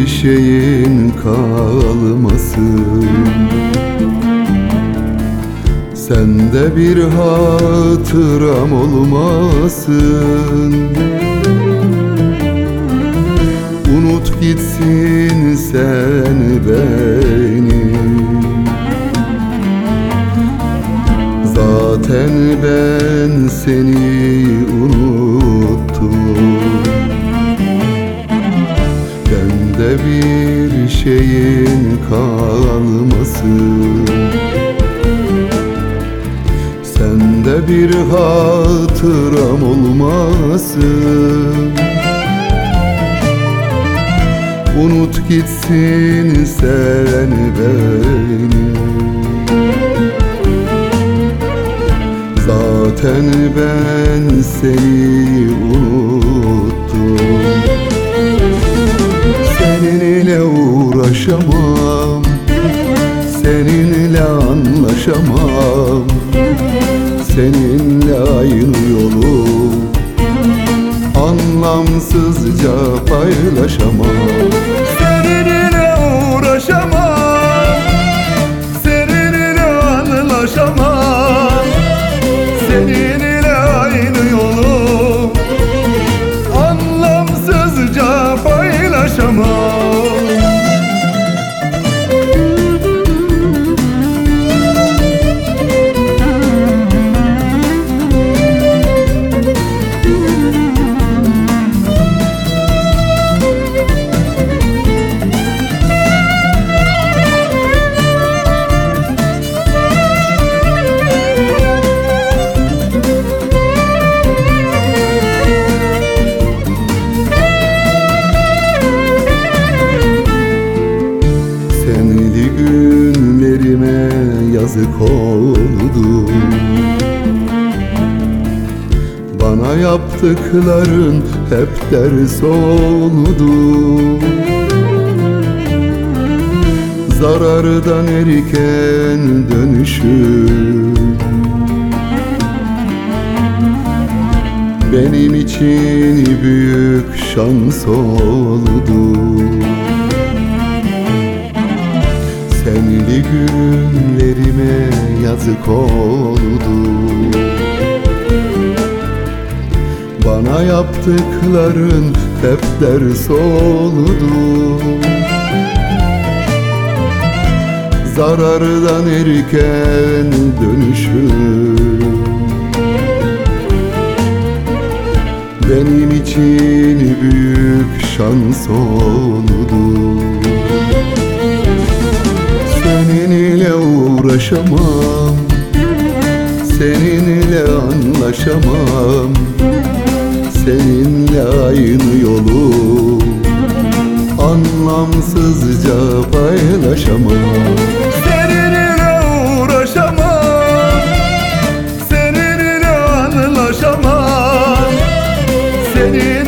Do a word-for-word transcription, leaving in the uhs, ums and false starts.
bir şeyin kalmasın, sende bir hatıram olmasın. Unut gitsin sen beni, zaten ben seni unuttum. Bende bir şeyin kalmasın, sende bir hatıram olmasın. Unut gitsin sen beni, zaten ben seni unuttum. Seninle uğraşamam, seninle anlaşamam, seninle aynı yolu anlamsızca paylaşamam. Seninle uğraşamam, seninle anlaşamam, seninle aynı yolu anlamsızca paylaşamam. Senli günlerime yazık oldu, bana yaptıkların hep ders oldu. Zarardan erken dönüşüm benim için büyük şans oldu. Senli günlerime yazık oldu, bana yaptıkların hep ders oldu. Zarardan erken dönüşüm benim için büyük şans oldu. Seninle uğraşamam, seninle anlaşamam, seninle aynı yolu anlamsızca paylaşamam. Seninle uğraşamam, seninle anlaşamam, seninle